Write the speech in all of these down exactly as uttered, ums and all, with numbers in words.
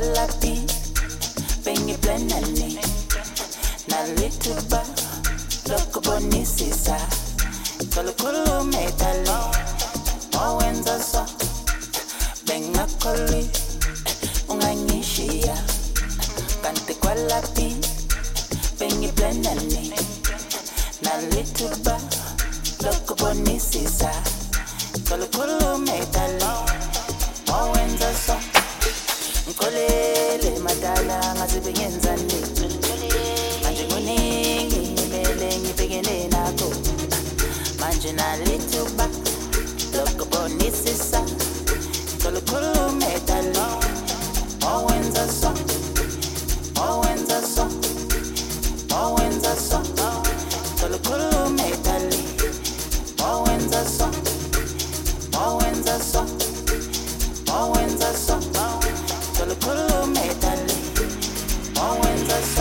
kwalapi bengiblenani nalithuba lokubonisisa khulukhulume dali owenza so bengakholi ungangishiya kanti kwalapi bengiblenani nalithuba lokubonisisa khulukhulume dali owenza so ngikolele madala ngaze bengenzani manje kuningi ngimele ngibhekene nakho manje nalithuba lokubonisisa khulukhulume dali owenza so owenza so owenza so khulukhulume dali owenza so owenza so owenza so khulukhulume dali owenza so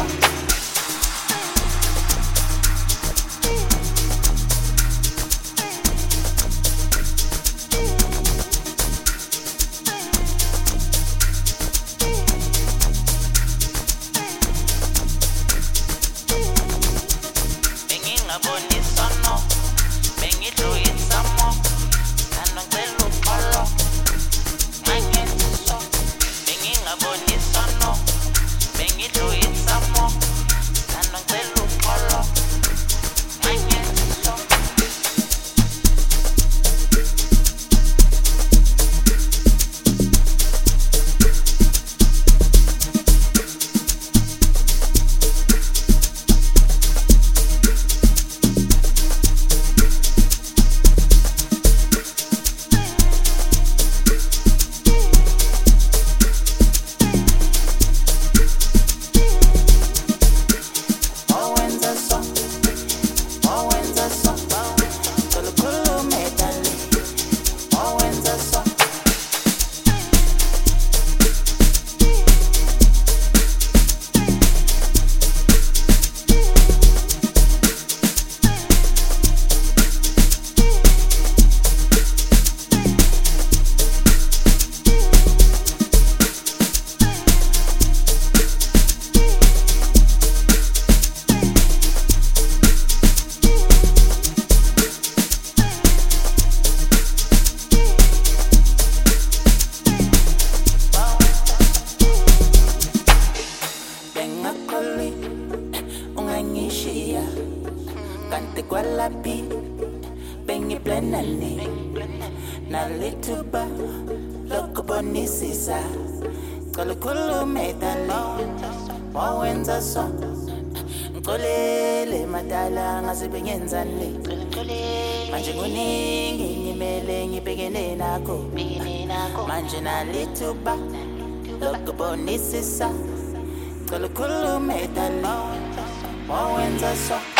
ungangishiya kanti kwalapi bengiblenani nalithuba lokubonisisa khulukhulume dali owenza so ngikolele madala ngaze bengenzani manje kuningi ngimele ngibhekene nakho manje nalithuba lokubonisisa khulukhulume dali owenza so